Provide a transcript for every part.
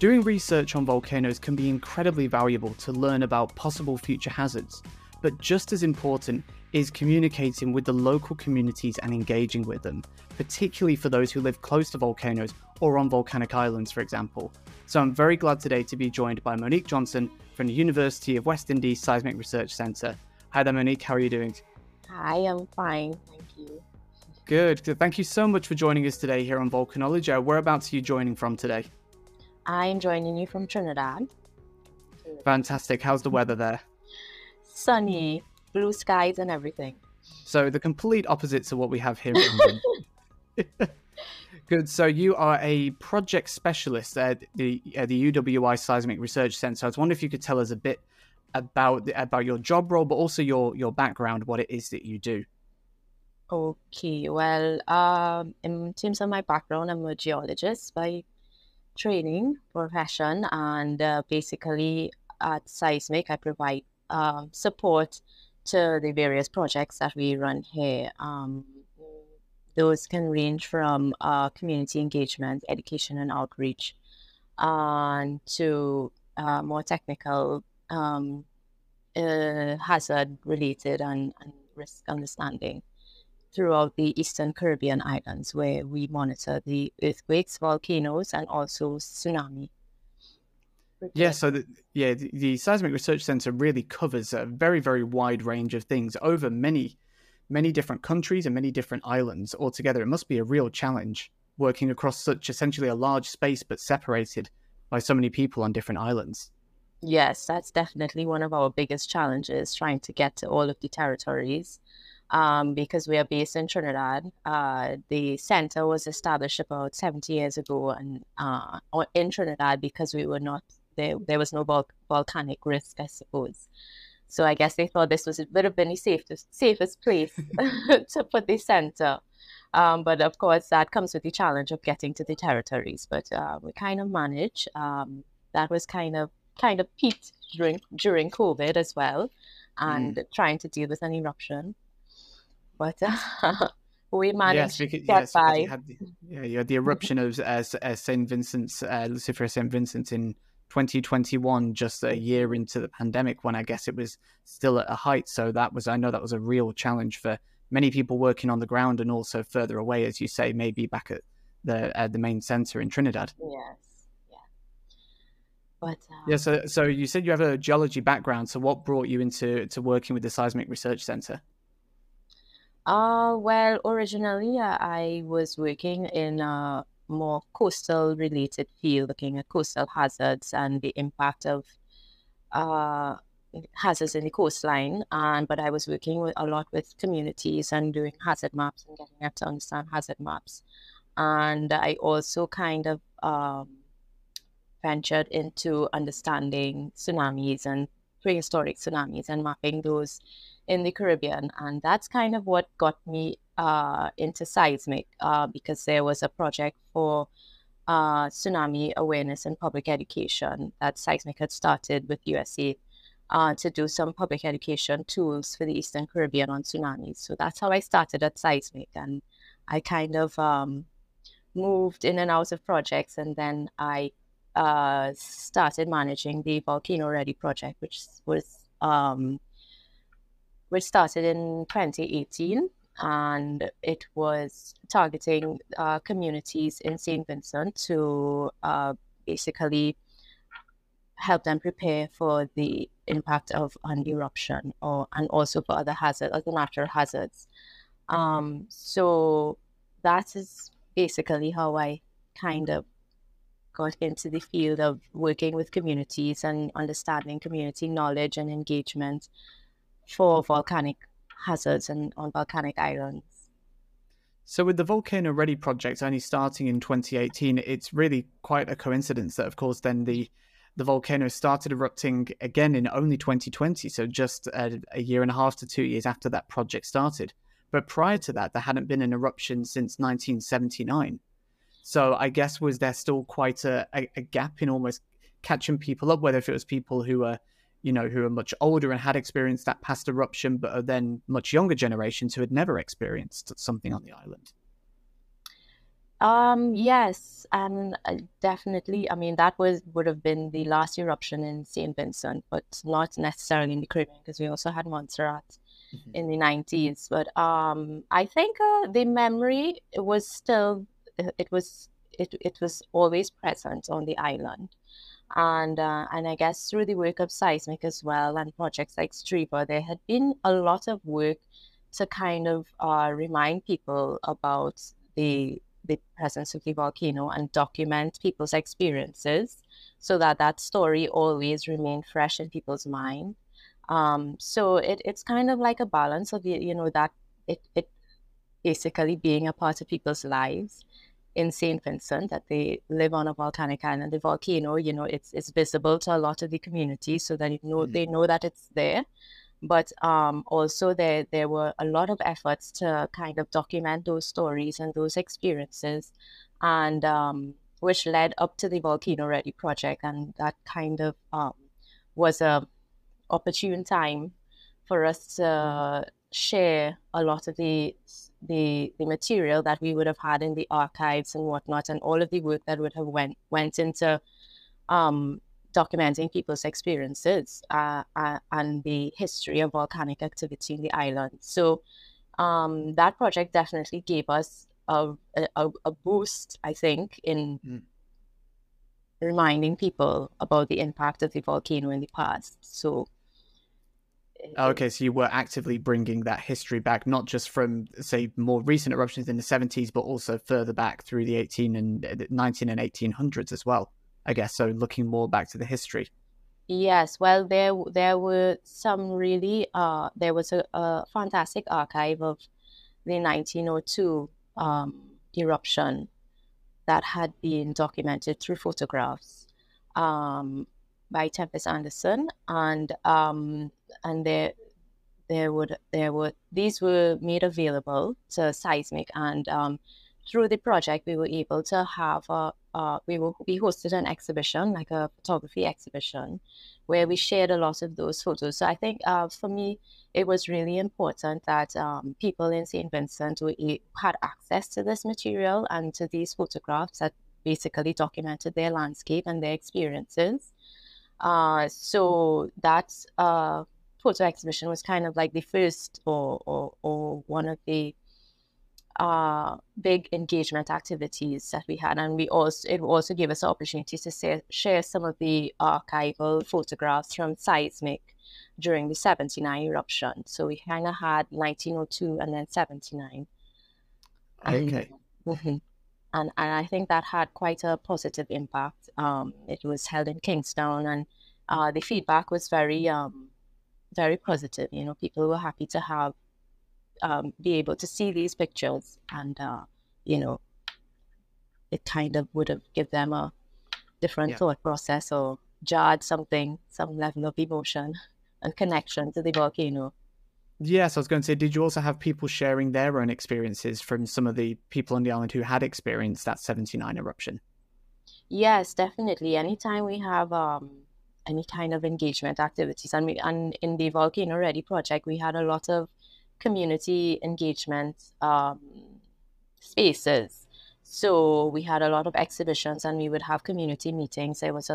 Doing research on volcanoes can be incredibly valuable to learn about possible future hazards, but just as important is communicating with the local communities and engaging with them, particularly for those who live close to volcanoes or on volcanic islands, for example. So I'm very glad today to be joined by Monique Johnson from the University of West Indies Seismic Research Centre. Hi there, Monique. How are you doing? Hi, I'm fine. Thank you. Good. Thank you so much for joining us today here on Volcanology. Whereabouts are you joining from today? I'm joining you from Trinidad. Fantastic. How's the weather there? Sunny, blue skies and everything. So the complete opposites of what we have here in England. Good. So you are a project specialist at the UWI Seismic Research Centre. I was wondering if you could tell us a bit about your job role, but also your background, what it is that you do. Okay, well, in terms of my background, I'm a geologist by training, profession, and basically at Seismic, I provide support to the various projects that we run here. Those can range from community engagement, education and outreach, to more technical hazard related and risk understanding throughout the Eastern Caribbean islands, where we monitor the earthquakes, volcanoes, and also tsunami. Yeah, so the Seismic Research Centre really covers a very, very wide range of things over many different countries and many different islands altogether. It must be a real challenge working across such essentially a large space, but separated by so many people on different islands. Yes, that's definitely one of our biggest challenges, trying to get to all of the territories. Because we are based in Trinidad. The center was established about 70 years ago, and in Trinidad because we were not there was no volcanic risk, I suppose. So I guess they thought this would have been the safest place to put the center. But of course, that comes with the challenge of getting to the territories. But we kind of manage. That was kind of peaked during COVID as well, and trying to deal with an eruption. But we managed to get by. You had the eruption of St. Vincent's, Lucifer St. Vincent in 2021, just a year into the pandemic, when I guess it was still at a height. So I know that was a real challenge for many people working on the ground and also further away, as you say, maybe back at the main centre in Trinidad. Yes, yeah. But so you said you have a geology background. So what brought you into working with the Seismic Research Centre? Well, originally I was working in a more coastal related field, looking at coastal hazards and the impact of hazards in the coastline. But I was working a lot with communities and doing hazard maps and getting them to understand hazard maps. And I also kind of ventured into understanding tsunamis and prehistoric tsunamis and mapping those in the Caribbean. And that's kind of what got me into seismic, because there was a project for tsunami awareness and public education that Seismic had started with USA to do some public education tools for the Eastern Caribbean on tsunamis. So that's how I started at Seismic, and I kind of moved in and out of projects, and then I started managing the Volcano Ready project, which started in 2018, and it was targeting communities in St. Vincent to basically help them prepare for the impact of an eruption, and also for other natural hazards. So that is basically how I kind of got into the field of working with communities and understanding community knowledge and engagement for volcanic hazards and on volcanic islands. So with the Volcano Ready project only starting in 2018, it's really quite a coincidence that, of course, then the volcano started erupting again in only 2020, so just a year and a half to 2 years after that project started. But prior to that, there hadn't been an eruption since 1979. So I guess, was there still quite a gap in almost catching people up, whether if it was people who are much older and had experienced that past eruption, but are then much younger generations who had never experienced something on the island? Yes, and definitely. I mean, that would have been the last eruption in Saint Vincent, but not necessarily in the Caribbean because we also had Montserrat Mhm. in the 90s. But I think the memory was still it was always present on the island, and I guess through the work of Seismic as well and projects like Streeper, there had been a lot of work to kind of remind people about the presence of the volcano and document people's experiences so that that story always remained fresh in people's mind. So it's kind of like a balance of that it basically being a part of people's lives in St. Vincent, that they live on a volcanic island. The volcano, it's visible to a lot of the community so that Mhm. they know that it's there. But also there were a lot of efforts to kind of document those stories and those experiences, and which led up to the Volcano Ready project, and that kind of was a opportune time for us to share a lot of the material that we would have had in the archives and whatnot, and all of the work that would have went into um, documenting people's experiences and the history of volcanic activity in the island. So that project definitely gave us a boost, I think, in Mm. reminding people about the impact of the volcano in the past. So Okay, so you were actively bringing that history back, not just from, say, more recent eruptions in the 70s, but also further back through the 19 and 1800s as well, I guess. So looking more back to the history. yes, well, there were some really there was a fantastic archive of the 1902 eruption that had been documented through photographs um, by Tempest Anderson, and there were these were made available to Seismic, and through the project we were able to have we hosted an exhibition, like a photography exhibition, where we shared a lot of those photos. So I think for me it was really important that people in St. Vincent had access to this material and to these photographs that basically documented their landscape and their experiences. So that photo exhibition was kind of like the first or one of the big engagement activities that we had, and it also gave us the opportunity to share some of the archival photographs from Seismic during the 79 eruption. So we kind of had 1902 and then 79. And Okay. mhm. And I think that had quite a positive impact. It was held in Kingstown, and the feedback was very positive. People were happy to have be able to see these pictures, and you know, it kind of would have give them a different Yeah. thought process or jarred some level of emotion and connection to the volcano. Yes, I was going to say, did you also have people sharing their own experiences from some of the people on the island who had experienced that 79 eruption? Yes, definitely. Anytime we have any kind of engagement activities, and in the Volcano Ready project, we had a lot of community engagement spaces. So we had a lot of exhibitions, and we would have community meetings. There was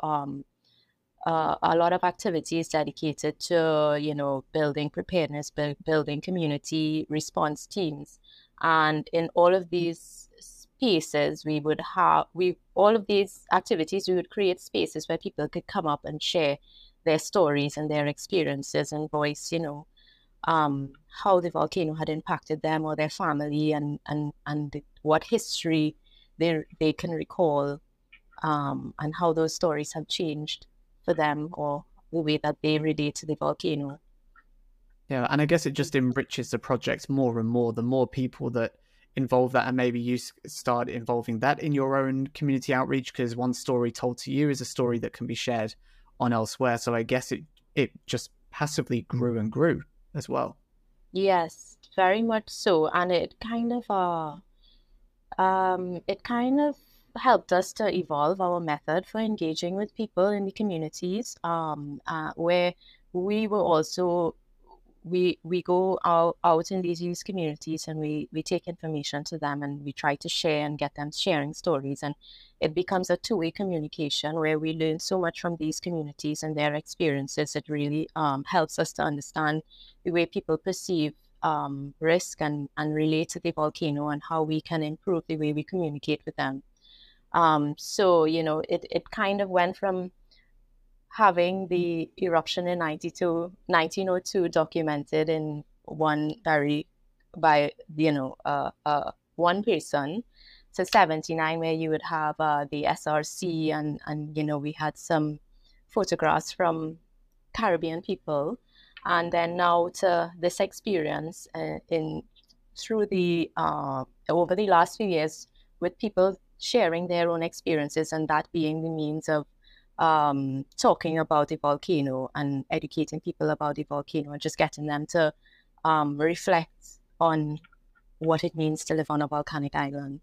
a lot of activities dedicated to building preparedness, building community response teams, and in all of these spaces we would have we all of these activities we would create spaces where people could come up and share their stories and their experiences and voice how the volcano had impacted them or their family, and what history they can recall, and how those stories have changed for them or the way that they relate to the volcano. Yeah, and I guess it just enriches the project more and more. The more people that involve that, and maybe you start involving that in your own community outreach, because one story told to you is a story that can be shared on elsewhere. So I guess it just passively grew and grew as well. Yes, very much so. And it kind of helped us to evolve our method for engaging with people in the communities, where we were also we go out in these youth communities, and we take information to them, and we try to share and get them sharing stories, and it becomes a two-way communication where we learn so much from these communities and their experiences. It really helps us to understand the way people perceive risk and relate to the volcano, and how we can improve the way we communicate with them. So, it kind of went from having the eruption in 1902 documented in one by one person, to 79, where you would have the SRC, and we had some photographs from Caribbean people, and then now to this experience through the over the last few years, with people sharing their own experiences, and that being the means of talking about the volcano and educating people about the volcano, and just getting them to reflect on what it means to live on a volcanic island.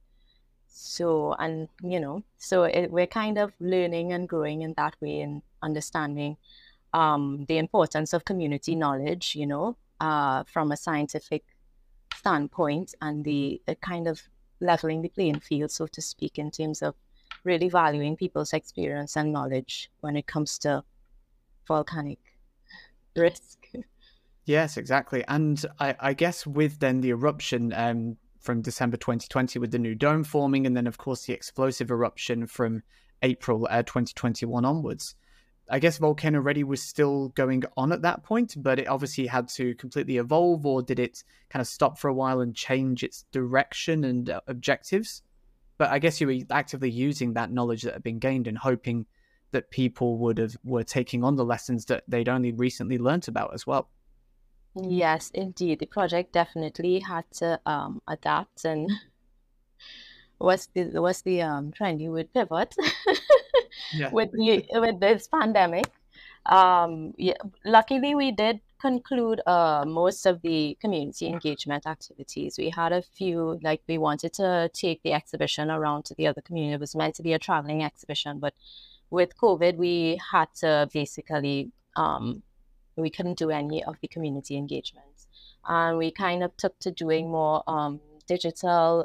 So, and we're kind of learning and growing in that way, and understanding the importance of community knowledge, from a scientific standpoint, and the kind of leveling the playing field, so to speak, in terms of really valuing people's experience and knowledge when it comes to volcanic risk. Yes, exactly. And I guess with then the eruption from December 2020 with the new dome forming, and then of course the explosive eruption from April 2021 onwards, I guess Volcano Ready was still going on at that point, but it obviously had to completely evolve, or did it kind of stop for a while and change its direction and objectives? But I guess you were actively using that knowledge that had been gained and hoping that people were taking on the lessons that they'd only recently learnt about as well. Yes, indeed. The project definitely had to adapt, and what's the trendy word, pivot Yeah. with this pandemic. Yeah, luckily we did conclude most of the community engagement activities. We had a few, like we wanted to take the exhibition around to the other community. It was meant to be a traveling exhibition, but with COVID, we had to basically, we couldn't do any of the community engagements. And we kind of took to doing more digital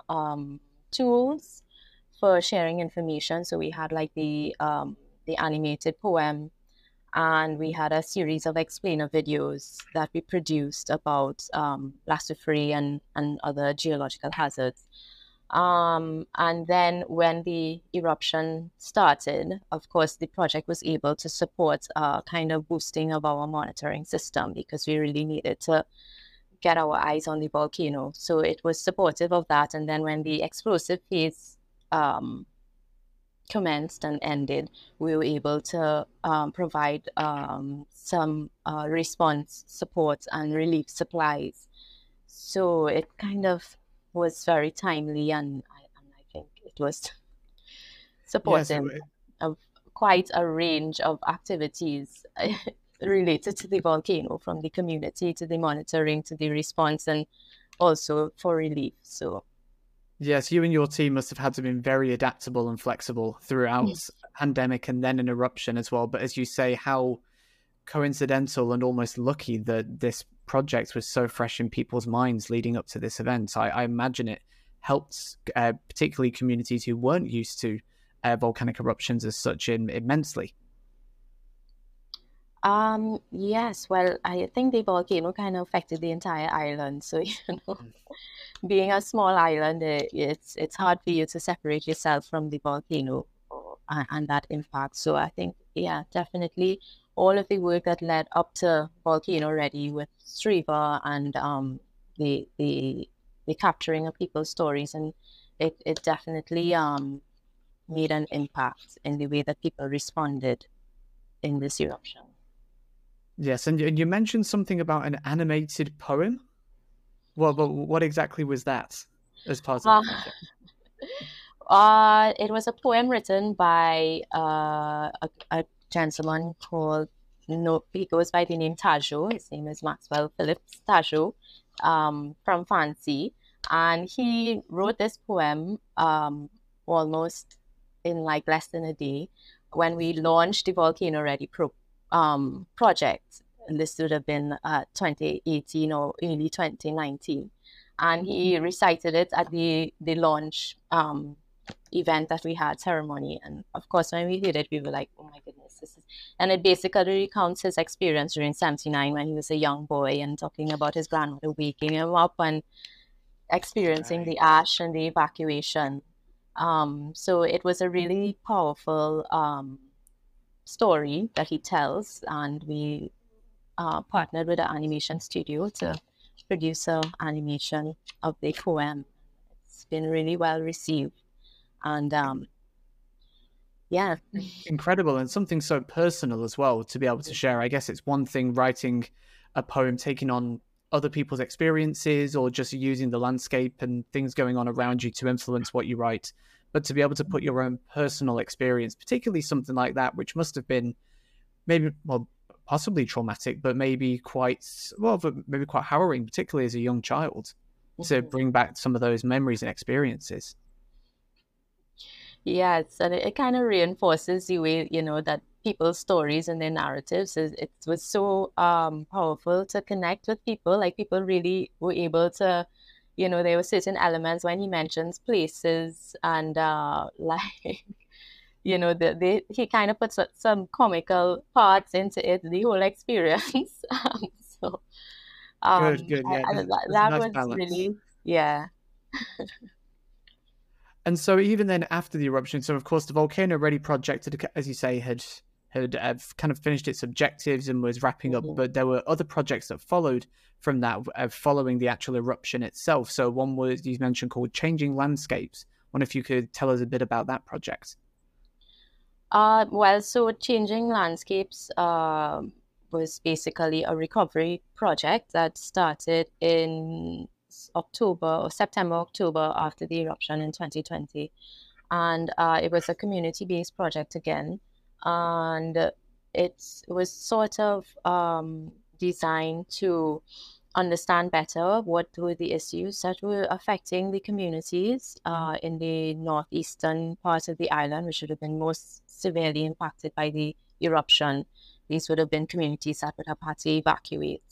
tools for sharing information. So we had like the animated poem, and we had a series of explainer videos that we produced about Lassifree and other geological hazards. And then when the eruption started, of course, the project was able to support kind of boosting of our monitoring system, because we really needed to get our eyes on the volcano. So it was supportive of that. And then when the explosive phase commenced and ended, we were able to provide some response support and relief supplies. So it kind of was very timely, and I think it was supportive of quite a range of activities related to the volcano, from the community to the monitoring to the response, and also for relief. So yes, you and your team must have had to be very adaptable and flexible throughout pandemic and then an eruption as well. But as you say, how coincidental and almost lucky that this project was so fresh in people's minds leading up to this event. I imagine it helped particularly communities who weren't used to volcanic eruptions as such immensely. Yes, well, I think the volcano kind of affected the entire island. So, being a small island, it's hard for you to separate yourself from the volcano and that impact. So I think, yeah, definitely all of the work that led up to Volcano Ready with Striva and the capturing of people's stories, and it definitely made an impact in the way that people responded in this eruption. Yes, and you mentioned something about an animated poem. Well, but what exactly was that as part of the project? It was a poem written by a gentleman called, he goes by the name Tajo. His name is Maxwell Phillips Tajo, from Fancy. And he wrote this poem almost in like less than a day when we launched the Volcano Ready project. this would have been 2018 or early 2019. And he recited it at the launch event that we had, ceremony. And of course, when we heard it, we were like, oh my goodness, this is... And it basically recounts his experience during 79 when he was a young boy, and talking about his grandmother waking him up and experiencing the ash and the evacuation. So it was a really powerful story that he tells, and we partnered with an animation studio to produce an animation of the poem. It's been really well received, and yeah, incredible, and something so personal as well to be able to share. I guess it's one thing writing a poem, taking on other people's experiences, or just using the landscape and things going on around you to influence what you write, but to be able to put your own personal experience, particularly something like that, which must have been maybe, well, possibly traumatic, but maybe quite harrowing, particularly as a young child, to bring back some of those memories and experiences. Yes, and it kind of reinforces the way, that people's stories and their narratives, it was so powerful to connect with people. Like, people really were able to, there were certain elements when he mentions places, and like, he kind of puts some comical parts into it, the whole experience. So Good. Yeah, that nice was balance. really, yeah. And so even then, after the eruption, so of course the Volcano Ready project, as you say, had kind of finished its objectives and was wrapping up. But there were other projects that followed from that, following the actual eruption itself. So one was, you mentioned, called Changing Landscapes. I wonder if you could tell us a bit about that project. Well, so Changing Landscapes was basically a recovery project that started in September, October, after the eruption in 2020. And it was a community-based project again. And it was sort of designed to understand better what were the issues that were affecting the communities in the northeastern part of the island, which would have been most severely impacted by the eruption. These would have been communities that would have had to evacuate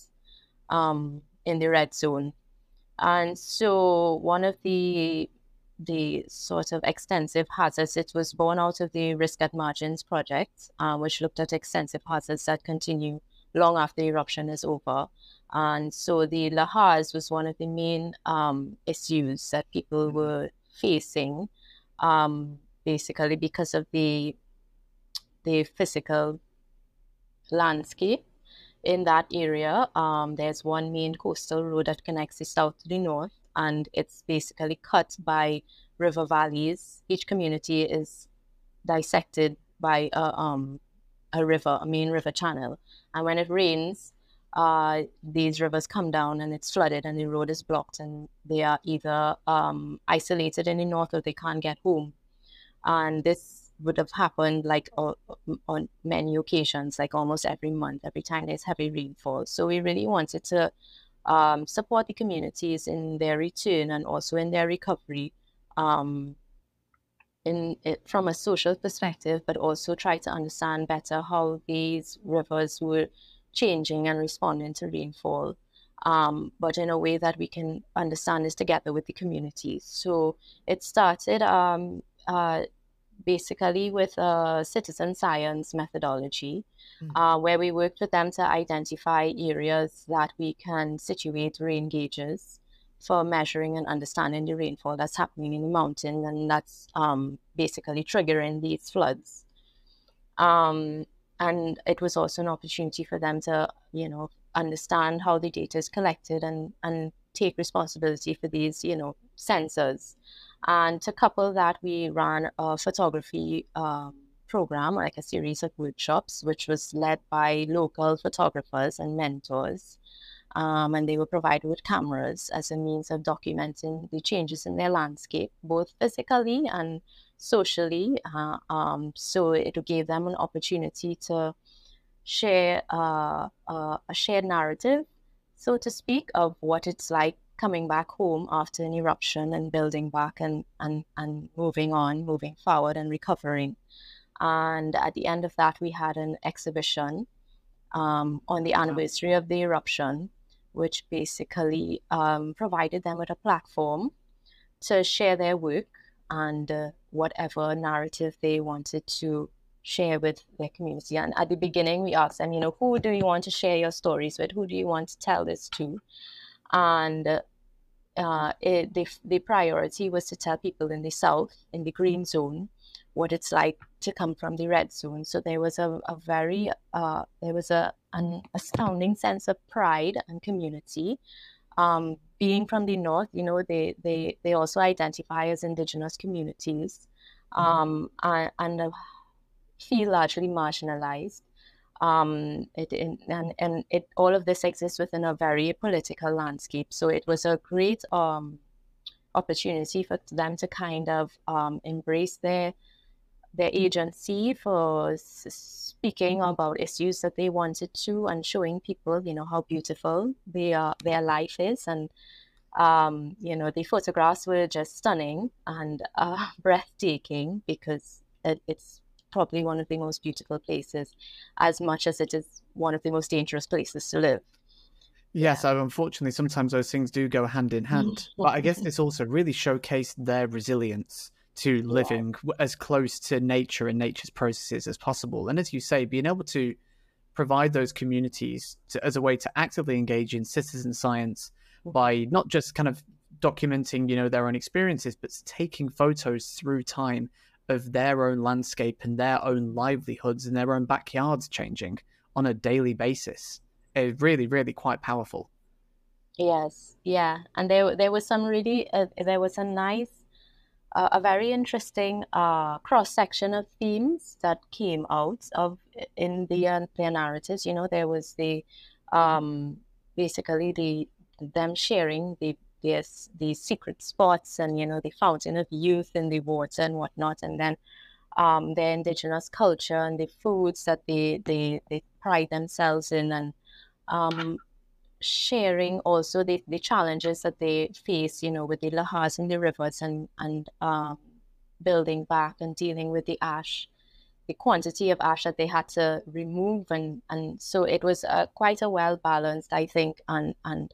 in the red zone. And so one of the sort of extensive hazards, it was born out of the Risk at Margins project, which looked at extensive hazards that continue long after the eruption is over. And so the lahars was one of the main issues that people were facing, basically because of the physical landscape in that area. There's one main coastal road that connects the south to the north, and it's basically cut by river valleys. Each community is dissected by a river, a main river channel. And when it rains, these rivers come down and it's flooded and the road is blocked, and they are either isolated in the north or they can't get home. And this would have happened like on many occasions, like almost every month, every time there's heavy rainfall. So we really wanted to support the communities in their return and also in their recovery from a social perspective, but also try to understand better how these rivers were changing and responding to rainfall, but in a way that we can understand this together with the communities. So it started basically with a citizen science methodology, where we worked with them to identify areas that we can situate rain gauges for measuring and understanding the rainfall that's happening in the mountain, and that's basically triggering these floods. And it was also an opportunity for them to, understand how the data is collected and take responsibility for these, sensors. And to couple that, we ran a photography program, like a series of workshops, which was led by local photographers and mentors. And they were provided with cameras as a means of documenting the changes in their landscape, both physically and socially. So it gave them an opportunity to share a shared narrative, so to speak, of what it's like coming back home after an eruption and building back and moving on, moving forward and recovering. And at the end of that, we had an exhibition on the anniversary of the eruption, which basically provided them with a platform to share their work and whatever narrative they wanted to share with their community. And at the beginning, we asked them, who do you want to share your stories with? Who do you want to tell this to? And the priority was to tell people in the south, in the green zone, what it's like to come from the red zone. So there was an astounding sense of pride and community. Being from the north, they also identify as indigenous communities, and feel largely marginalized. All of this exists within a very political landscape. So it was a great opportunity for them to kind of embrace their agency for speaking about issues that they wanted to, and showing people, how beautiful their life is. And the photographs were just stunning and breathtaking, because it's probably one of the most beautiful places, as much as it is one of the most dangerous places to live. Yes, unfortunately, sometimes those things do go hand in hand. But I guess this also really showcased their resilience to living as close to nature and nature's processes as possible. And as you say, being able to provide those communities as a way to actively engage in citizen science by not just kind of documenting, their own experiences, but taking photos through time of their own landscape and their own livelihoods and their own backyards changing on a daily basis. It's really, really quite powerful. Yes, yeah. And there was some really, there was a nice, a very interesting cross-section of themes that came out of in their narratives. There was basically them sharing the secret spots, and the fountain of youth and the water and whatnot, and then their indigenous culture and the foods that they pride themselves in, and sharing also the challenges that they face, with the lahars in the rivers, and building back and dealing with the ash, the quantity of ash that they had to remove, and so it was quite a well balanced, I think, and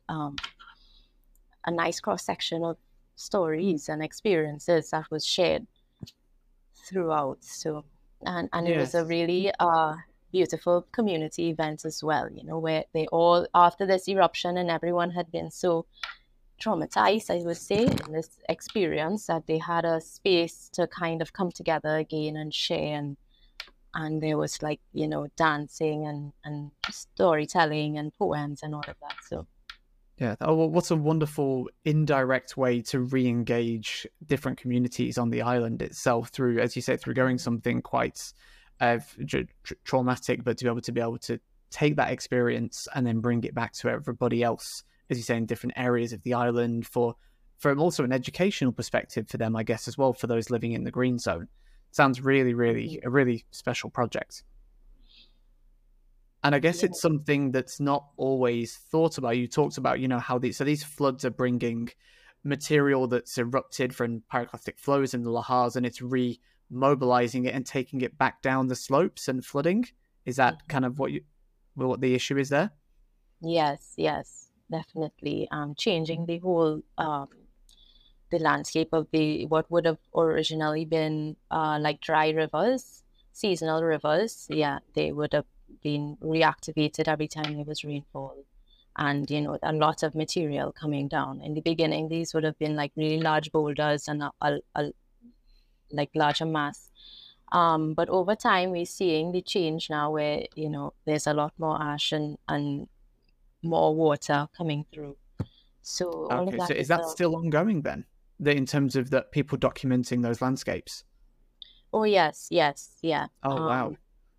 a nice cross section of stories and experiences that was shared throughout. So, and it was a really beautiful community event as well, where they all, after this eruption, and everyone had been so traumatized, I would say, in this experience, that they had a space to kind of come together again and share, and there was dancing and storytelling and poems and all of that. So yeah. Oh, well, what a wonderful indirect way to re-engage different communities on the island itself through, as you say, through going something quite traumatic, but to be able to take that experience and then bring it back to everybody else, as you say, in different areas of the island, from also an educational perspective for them, I guess, as well, for those living in the green zone. Sounds really, really a really special project. And I guess it's something that's not always thought about. You talked about, how these floods are bringing material that's erupted from pyroclastic flows in the lahars, and it's remobilizing it and taking it back down the slopes and flooding. Is that kind of what the issue is there? Yes, definitely. Changing the whole the landscape of what would have originally been like dry rivers, seasonal rivers. Yeah, they would have been reactivated every time there was rainfall, and a lot of material coming down. In the beginning, these would have been like really large boulders and a like larger mass. But over time, we're seeing the change now, where there's a lot more ash and more water coming through. So all of Okay, that so is that still ongoing then? In terms of that, people documenting those landscapes? Oh yes, yeah. Oh wow.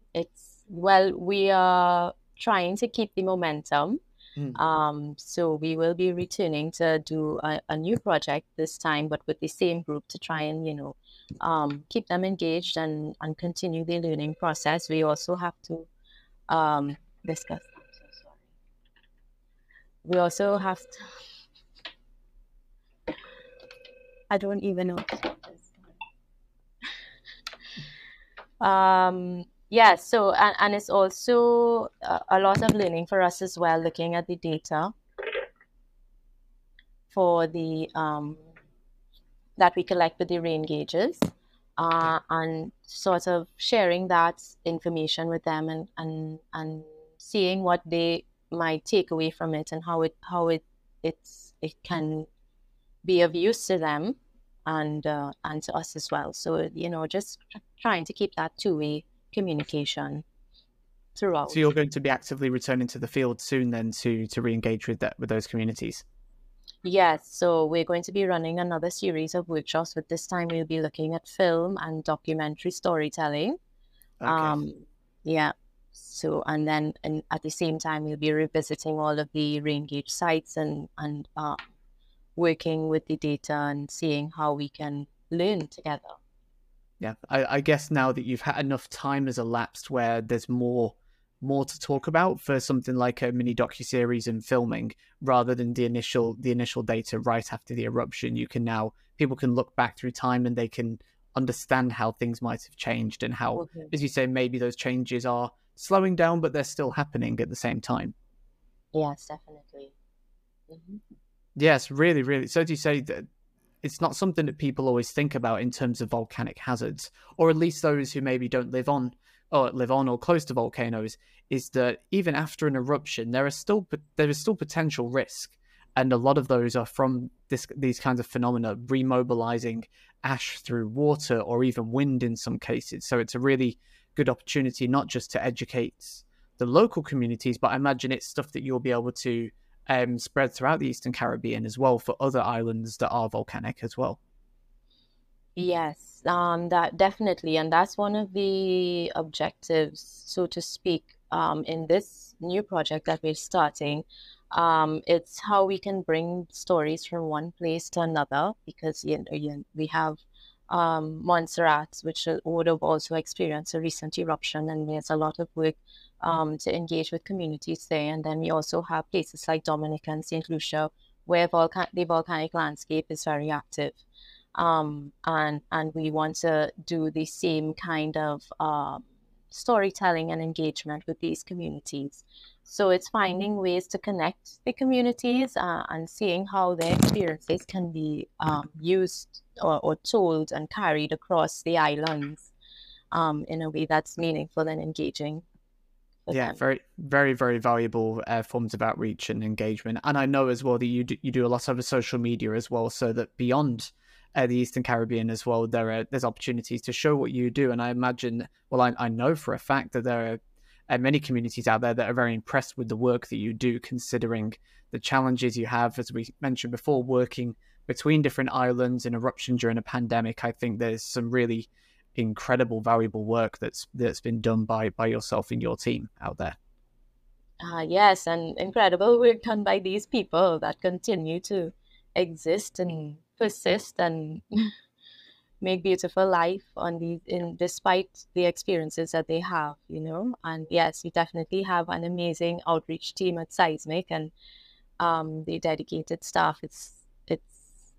We are trying to keep the momentum. So we will be returning to do a new project this time, but with the same group, to try and keep them engaged and continue the learning process. We also have to discuss. I'm so sorry. We also have to. I don't even know. Yeah, so and it's also a lot of learning for us as well, looking at the data for the that we collect with the rain gauges, Yeah. and sort of sharing that information with them, and seeing what they might take away from it, and it can be of use to them, and to us as well. So just trying to keep that two-way communication So throughout. you're going to be actively returning to the field soon then to re-engage with those communities. Yes, so we're going to be running another series of workshops, but this time we'll be looking at film and documentary storytelling. Okay. Um, yeah. So, and at the same time, we'll be revisiting all of the RainGauge sites, and working with the data and seeing how we can learn together. Yeah, I guess now that you've had enough time has elapsed where there's more to talk about for something like a mini docuseries and filming, rather than the initial data right after the eruption. You can now people can look back through time and they can understand how things might have changed and how, Mhm. as you say, maybe those changes are slowing down, but they're still happening at the same time. Yes, definitely. Hmm. Yes, really, really. So do you say that it's not something that people always think about in terms of volcanic hazards, or at least those who maybe don't live on or close to volcanoes, is that even after an eruption, there is still potential risk, and a lot of those are from these kinds of phenomena, remobilizing ash through water or even wind in some cases. So it's a really good opportunity not just to educate the local communities, but I imagine it's stuff that you'll be able to spread throughout the Eastern Caribbean as well for other islands that are volcanic as well. Yes, that definitely, and that's one of the objectives, so to speak, in this new project that we're starting. It's how we can bring stories from one place to another, because we have Montserrat, which would have also experienced a recent eruption, and there's a lot of work to engage with communities there. And then we also have places like Dominica and St. Lucia, where the volcanic landscape is very active, and we want to do the same kind of storytelling and engagement with these communities. So it's finding ways to connect the communities, and seeing how their experiences can be used, or told and carried across the islands, in a way that's meaningful and engaging for Yeah, them. very, very, very valuable forms of outreach and engagement. And I know as well that you do a lot over social media as well, so that beyond the Eastern Caribbean as well, there's opportunities to show what you do. And I imagine, well, I know for a fact that there are many communities out there that are very impressed with the work that you do, considering the challenges you have, as we mentioned before, working between different islands in eruption during a pandemic. I think there's some really incredible, valuable work that's been done by yourself and your team out there. Yes, and incredible work done by these people that continue to exist and persist and make beautiful life on these in despite the experiences that they have. And yes, we definitely have an amazing outreach team at Seismic, and the dedicated staff. It's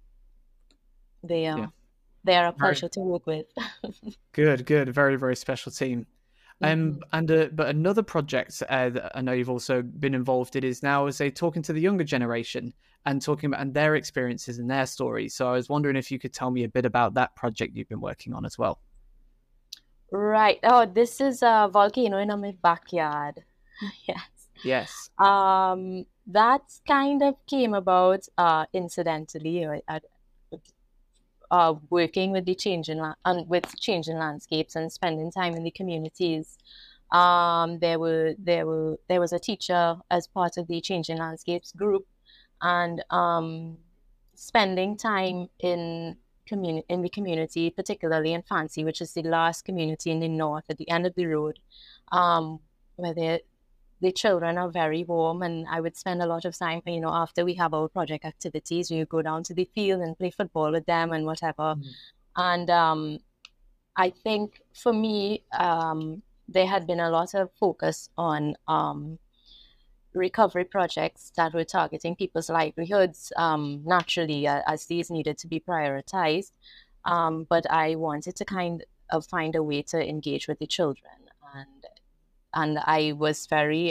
they Yeah, are they are a very pleasure to work with. good, good, very, very special team. Mhm. But another project that I know you've also been involved in is now, say, talking to the younger generation and talking about and their experiences and their stories. So I was wondering if you could tell me a bit about that project you've been working on as well. Right. Oh, this is a volcano in my backyard. Yes. Yes. That kind of came about incidentally, working with the changing landscapes and spending time in the communities. There was a teacher as part of the changing landscapes group, and spending time in the community, particularly in Fancy, which is the last community in the north at the end of the road, um, where the children are very warm, and I would spend a lot of time, after we have our project activities, we would go down to the field and play football with them and whatever. Mm. And I think for me, there had been a lot of focus on recovery projects that were targeting people's livelihoods, naturally, as these needed to be prioritized. But I wanted to find a way to engage with the children. And I was very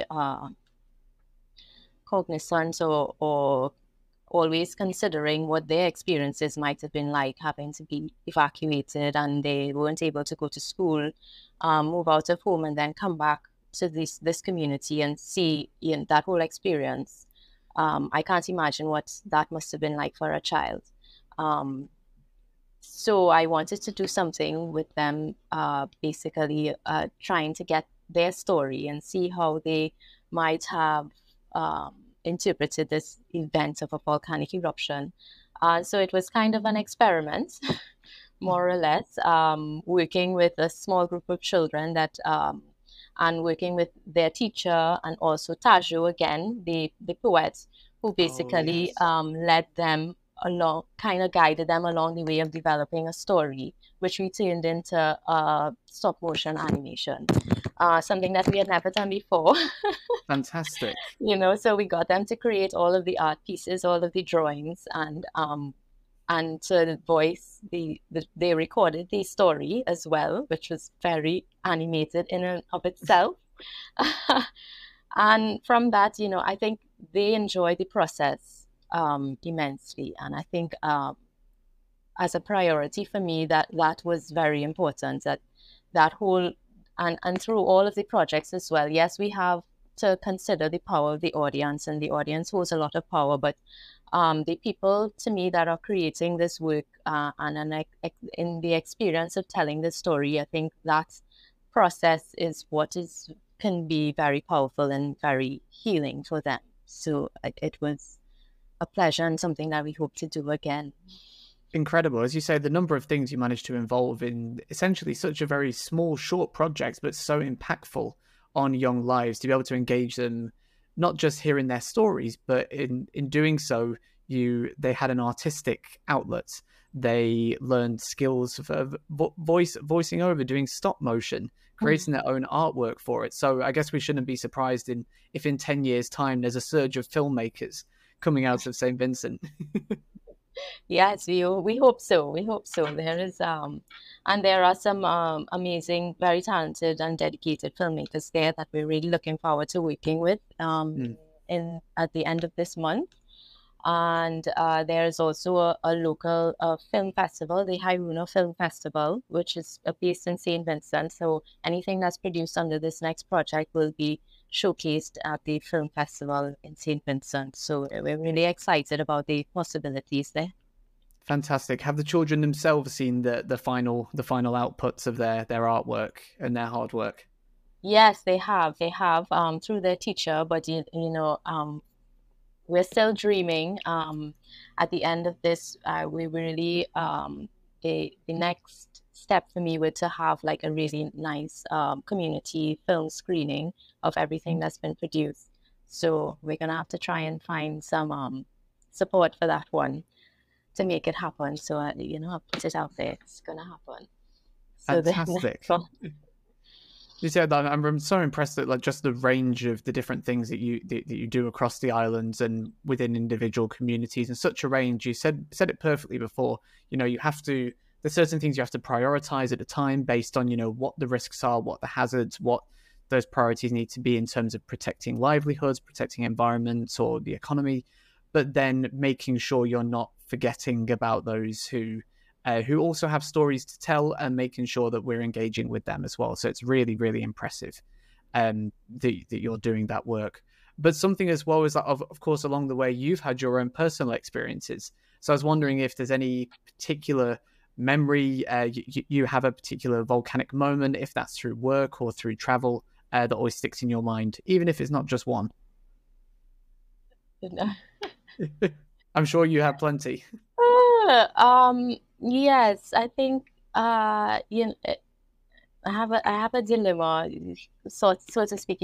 cognizant or always considering what their experiences might have been like, having to be evacuated and they weren't able to go to school, move out of home, and then come back to this community and see that whole experience. I can't imagine what that must have been like for a child. So I wanted to do something with them, basically trying to get their story and see how they might have interpreted this event of a volcanic eruption. So it was kind of an experiment, more or less, working with a small group of children that, and working with their teacher and also Tajo, again, the poet, who basically led them along, kind of guided them along the way of developing a story, which we turned into stop motion animation. Something that we had never done before. Fantastic. So we got them to create all of the art pieces, all of the drawings, and to voice they recorded the story as well, which was very animated in and of itself. And from that, I think they enjoyed the process immensely, and I think as a priority for me, that was very important. That whole and through all of the projects as well. Yes, we have to consider the power of the audience, and the audience holds a lot of power, but the people, to me, that are creating this work and in the experience of telling the story, I think that process is what can be very powerful and very healing for them. So it was a pleasure and something that we hope to do again. Incredible. As you say, the number of things you managed to involve in essentially such a very small, short project, but so impactful on young lives, to be able to engage them, not just hearing their stories, but in doing so, they had an artistic outlet. They learned skills of voicing over, doing stop motion, creating their own artwork for it. So I guess we shouldn't be surprised if in 10 years' time there's a surge of filmmakers coming out of St. Vincent. Yes, we hope so. We hope so. There is and there are some amazing, very talented and dedicated filmmakers there that we're really looking forward to working with at the end of this month. And there is also a local film festival, the Hairuna Film Festival, which is based in St. Vincent. So anything that's produced under this next project will be showcased at the film festival in St. Vincent. So we're really excited about the possibilities there. Fantastic. Have the children themselves seen the final outputs of their artwork and their hard work? Yes, they have. They have through their teacher, but we're still dreaming. At the end of this, we really the next step for me would to have like a really nice community film screening of everything that's been produced. So we're gonna have to try and find some support for that one to make it happen. So I'll put it out there. It's gonna happen. So fantastic. You said that I'm so impressed at just the range of the different things that you do across the islands and within individual communities, and such a range. You said it perfectly before. You have to. There's certain things you have to prioritize at a time based on what the risks are, what the hazards, what those priorities need to be in terms of protecting livelihoods, protecting environments or the economy, but then making sure you're not forgetting about those who also have stories to tell, and making sure that we're engaging with them as well. So it's really, really impressive that you're doing that work. But something as well is that, of course, along the way, you've had your own personal experiences. So I was wondering if there's any particular memory, you have a particular volcanic moment, if that's through work or through travel, that always sticks in your mind, even if it's not just one. I'm sure you have plenty. Yes, I think I have a dilemma, so to speak.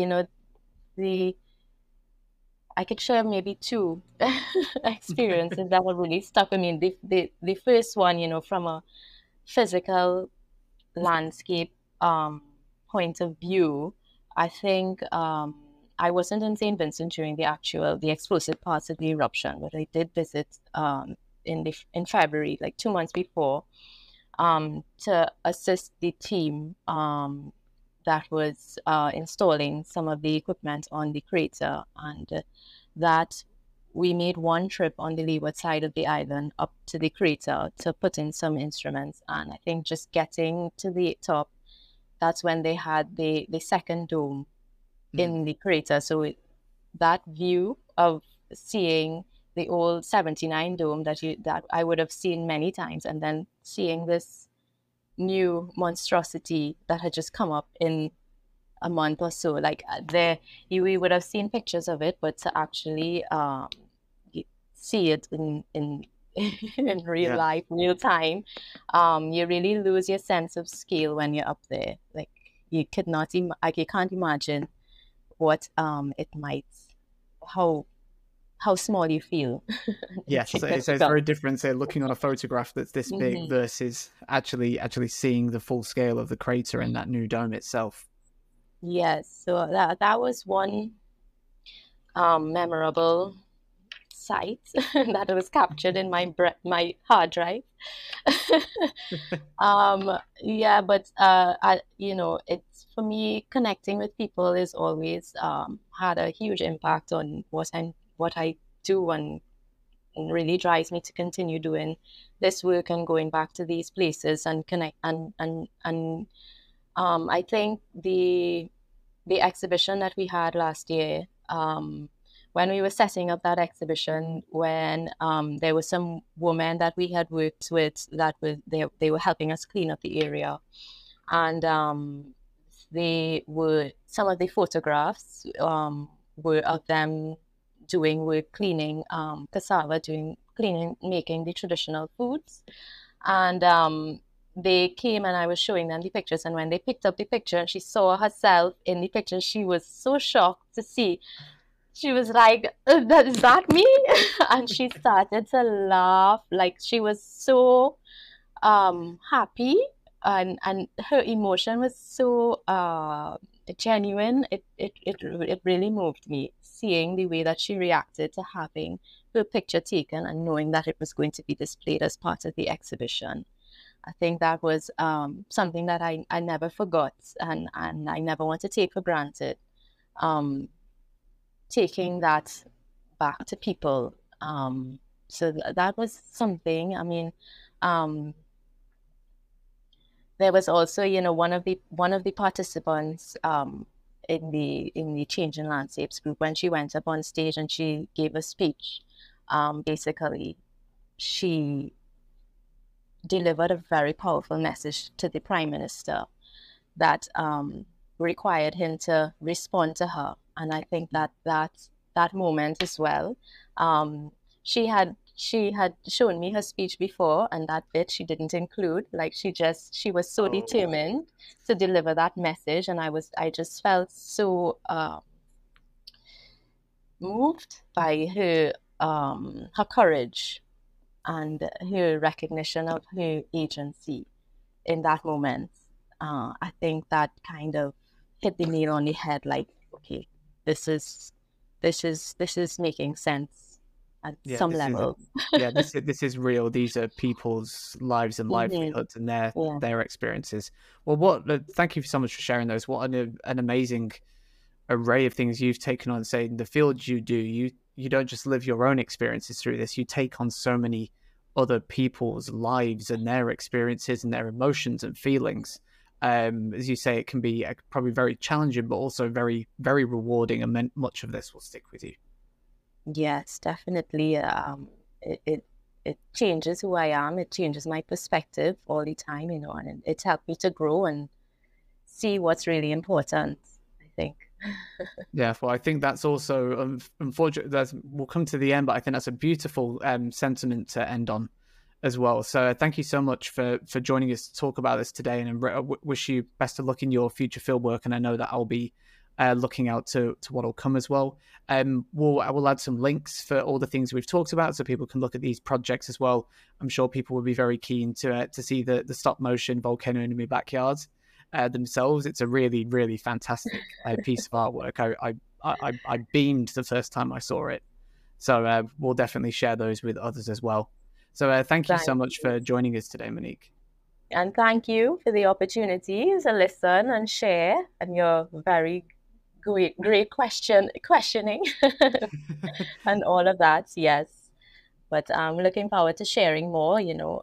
I could share maybe two experiences that were really stuck with me. The first one, from a physical landscape point of view, I think I wasn't in St. Vincent during the explosive parts of the eruption, but I did visit in February, like 2 months before. to assist the team that was installing some of the equipment on the crater, and that we made one trip on the leeward side of the island up to the crater to put in some instruments. And I think just getting to the top, that's when they had the second dome in the crater. So that view of seeing the old 79 dome that I would have seen many times, and then seeing this new monstrosity that had just come up in a month or so, like we would have seen pictures of it, but to actually see it in in real life, real time, you really lose your sense of scale when you're up there. Like you could not you can't imagine what it might, how small you feel. Yes, so it's very different, say, looking on a photograph that's this big versus actually seeing the full scale of the crater and that new dome itself. Yes, so that was one memorable sight that was captured in my hard drive. Yeah, but it's, for me, connecting with people is always had a huge impact on what I do, and really drives me to continue doing this work and going back to these places and connect and I think the exhibition that we had last year, when we were setting up that exhibition, when there were some women that we had worked with that they were helping us clean up the area, and some of the photographs were of them doing work cleaning cassava, making the traditional foods, and they came and I was showing them the pictures, and when they picked up the picture and she saw herself in the picture, she was so shocked to see. She was like, is that me? And she started to laugh. Like she was so happy, and her emotion was so genuine. It really moved me, seeing the way that she reacted to having her picture taken and knowing that it was going to be displayed as part of the exhibition. I think that was something that I never forgot, and I never want to take for granted. Taking that back to people. So that was something. I mean, there was also, one of the participants in the Changing Landscapes group, when she went up on stage and she gave a speech. Basically, she delivered a very powerful message to the Prime Minister that required him to respond to her. And I think that moment as well, she had shown me her speech before, and that bit she didn't include. Like she was so determined to deliver that message, and I just felt so moved by her courage and her recognition of her agency in that moment. I think that kind of hit the nail on the head. Like, okay, this is making sense at some level. This is real. These are people's lives and livelihoods and their experiences. Well, thank you so much for sharing those. What an amazing array of things you've taken on. Say, in the field you do, you don't just live your own experiences through this. You take on so many other people's lives and their experiences and their emotions and feelings. As you say, it can be probably very challenging, but also very, very rewarding, and much of this will stick with you. Yes, definitely. It changes who I am. It changes my perspective all the time, and it helped me to grow and see what's really important, I think. Yeah, well, I think that's also, unfortunately, we'll come to the end, but I think that's a beautiful sentiment to end on as well. So thank you so much for joining us to talk about this today, and I wish you best of luck in your future field work, and I know that I'll be looking out to what will come as well. I will add some links for all the things we've talked about so people can look at these projects as well. I'm sure people will be very keen to see the stop motion volcano in my backyard themselves. It's a really, really fantastic piece of artwork. I beamed the first time I saw it. So we'll definitely share those with others as well. So thank you so much for joining us today, Monique. And thank you for the opportunity to listen and share, and your very great questioning and all of that. Yes. But I'm looking forward to sharing more.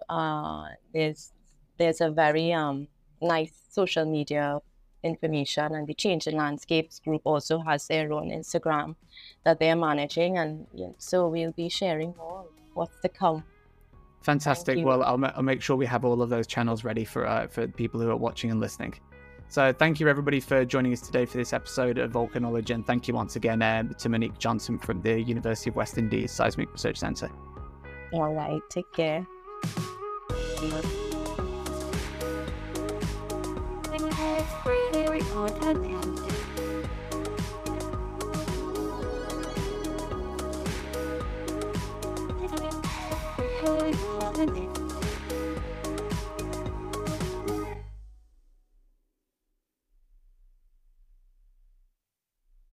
There's a very nice social media information, and the Changing Landscapes group also has their own Instagram that they're managing, and so we'll be sharing more what's to come. Fantastic. Well, I'll make sure we have all of those channels ready for people who are watching and listening. So thank you everybody for joining us today for this episode of Volcanology, and thank you once again to Monique Johnson from the University of West Indies Seismic Research Centre. All right, take care. Thank you.